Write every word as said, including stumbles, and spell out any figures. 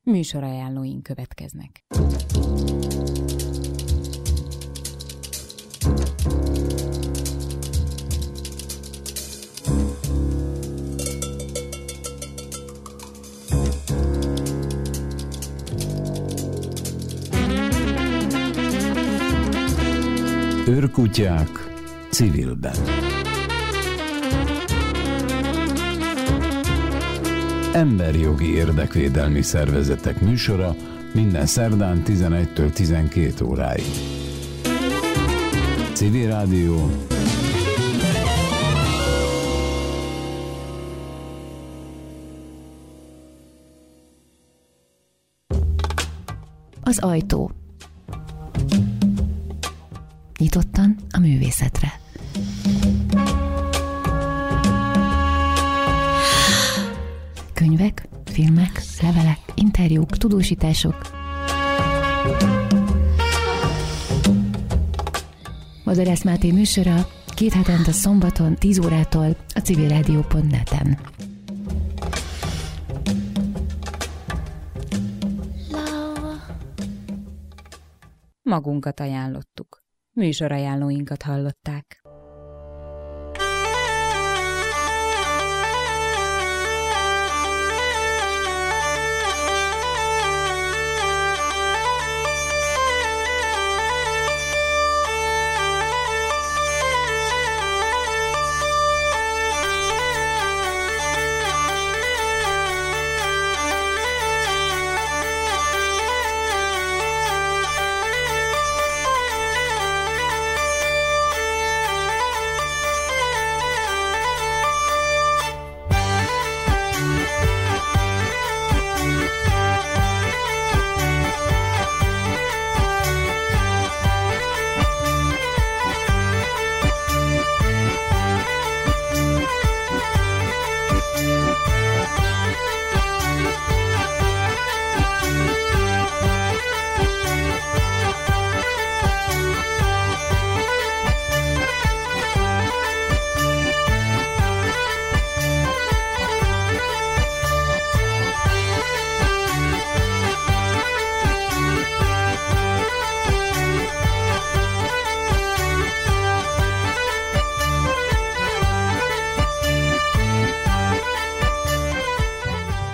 Műsorajánlóink következnek. Őrkutyák civilben. Emberjogi érdekvédelmi szervezetek műsora minden szerdán tizenegytől tizenkét óráig. Civil Rádió. Az ajtó. Nyitottan a művészetre. Könyvek, filmek, levelek, interjúk, tudósítások. Madarász Máté műsora két hetente szombaton tíz órától a civilrádió pont net-en. Magunkat ajánlottuk. Műsorajánlóinkat hallották.